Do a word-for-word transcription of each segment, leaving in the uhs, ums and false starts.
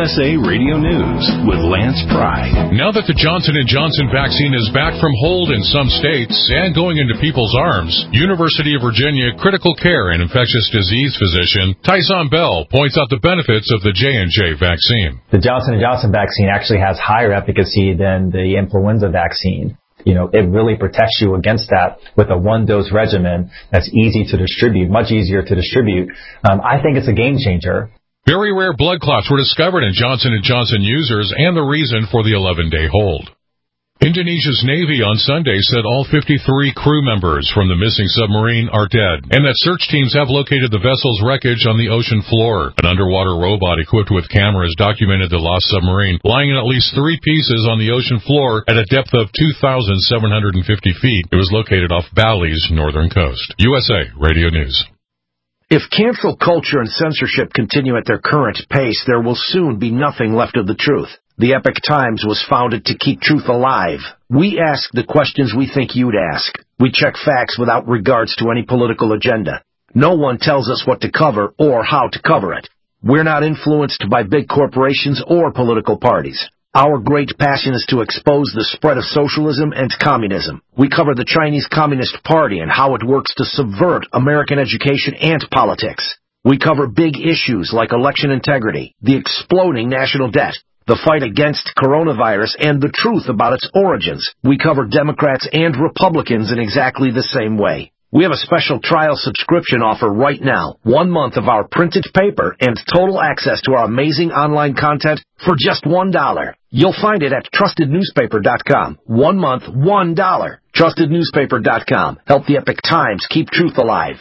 S A Radio News with Lance Pry. Now that the Johnson and Johnson vaccine is back from hold in some states and going into people's arms, University of Virginia critical care and infectious disease physician Tyson Bell points out the benefits of the J and J vaccine. The Johnson and Johnson vaccine actually has higher efficacy than the influenza vaccine. You know, it really protects you against that with a one-dose regimen that's easy to distribute, much easier to distribute. Um, I think it's a game changer. Very rare blood clots were discovered in Johnson and Johnson users and the reason for the eleven-day hold. Indonesia's Navy on Sunday said all fifty-three crew members from the missing submarine are dead, and that search teams have located the vessel's wreckage on the ocean floor. An underwater robot equipped with cameras documented the lost submarine lying in at least three pieces on the ocean floor at a depth of two thousand seven hundred fifty feet. It was located off Bali's northern coast. U S A Radio News. If cancel culture and censorship continue at their current pace, there will soon be nothing left of the truth. The Epoch Times was founded to keep truth alive. We ask the questions we think you'd ask. We check facts without regards to any political agenda. No one tells us what to cover or how to cover it. We're not influenced by big corporations or political parties. Our great passion is to expose the spread of socialism and communism. We cover the Chinese Communist Party and how it works to subvert American education and politics. We cover big issues like election integrity, the exploding national debt, the fight against coronavirus, and the truth about its origins. We cover Democrats and Republicans in exactly the same way. We have a special trial subscription offer right now. One month of our printed paper and total access to our amazing online content for just one dollar. You'll find it at trusted newspaper dot com. One month, one dollar. trusted newspaper dot com. Help the Epoch Times keep truth alive.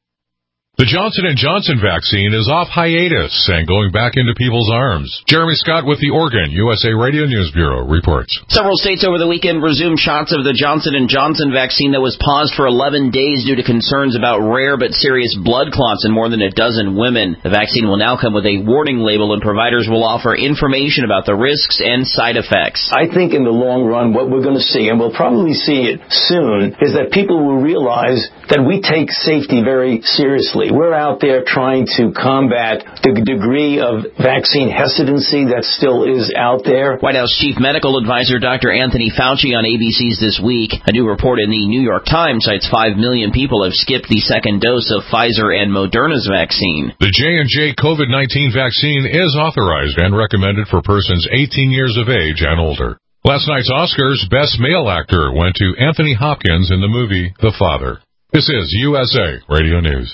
The Johnson and Johnson vaccine is off hiatus and going back into people's arms. Jeremy Scott with the Oregon U S A Radio News Bureau reports. Several states over the weekend resumed shots of the Johnson and Johnson vaccine that was paused for eleven days due to concerns about rare but serious blood clots in more than a dozen women. The vaccine will now come with a warning label, and providers will offer information about the risks and side effects. I think in the long run what we're going to see, and we'll probably see it soon, is that people will realize that we take safety very seriously. We're out there trying to combat the degree of vaccine hesitancy that still is out there. White House Chief Medical Advisor Doctor Anthony Fauci on A B C's This Week. A new report in the New York Times cites five million people have skipped the second dose of Pfizer and Moderna's vaccine. The J and J COVID nineteen vaccine is authorized and recommended for persons eighteen years of age and older. Last night's Oscars, Best Male Actor went to Anthony Hopkins in the movie The Father. This is U S A Radio News.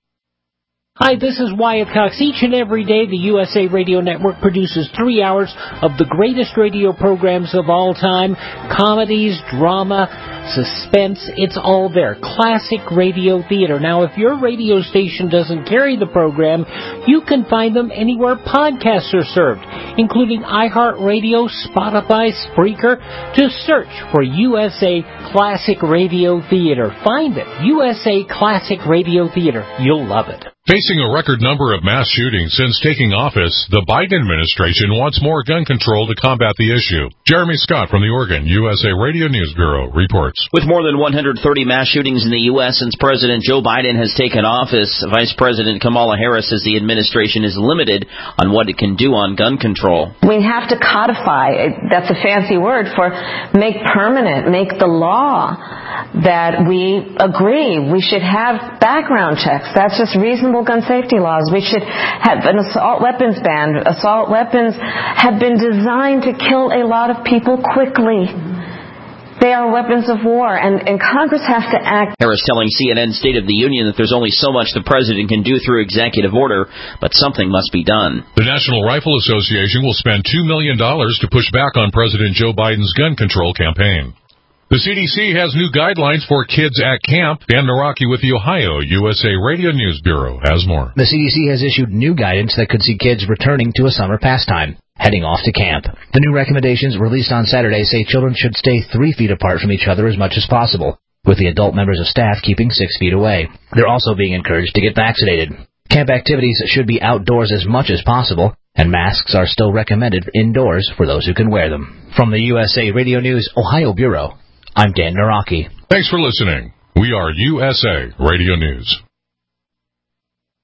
Hi, this is Wyatt Cox. Each and every day, the U S A Radio Network produces three hours of the greatest radio programs of all time. Comedies, drama, suspense, it's all there. Classic radio theater. Now, if your radio station doesn't carry the program, you can find them anywhere podcasts are served, including iHeartRadio, Spotify, Spreaker. Just search for U S A Classic Radio Theater. Find it. U S A Classic Radio Theater. You'll love it. Facing a record number of mass shootings since taking office, the Biden administration wants more gun control to combat the issue. Jeremy Scott from the Oregon U S A Radio News Bureau reports. With more than one hundred thirty mass shootings in the U S since President Joe Biden has taken office, Vice President Kamala Harris says the administration is limited on what it can do on gun control. We have to codify, that's a fancy word for make permanent, make the law that we agree we should have background checks. That's just reasonable gun safety laws. We should have an assault weapons ban. Assault weapons have been designed to kill a lot of people quickly. They are weapons of war, and, and Congress has to act. Harris telling C N N State of the Union that there's only so much the president can do through executive order, but something must be done. The National Rifle Association will spend two million dollars to push back on President Joe Biden's gun control campaign. The C D C has new guidelines for kids at camp. Dan Naraki with the Ohio U S A Radio News Bureau has more. The C D C has issued new guidance that could see kids returning to a summer pastime, heading off to camp. The new recommendations released on Saturday say children should stay three feet apart from each other as much as possible, with the adult members of staff keeping six feet away. They're also being encouraged to get vaccinated. Camp activities should be outdoors as much as possible, and masks are still recommended indoors for those who can wear them. From the U S A Radio News Ohio Bureau, I'm Dan Naraki. Thanks for listening. We are U S A Radio News.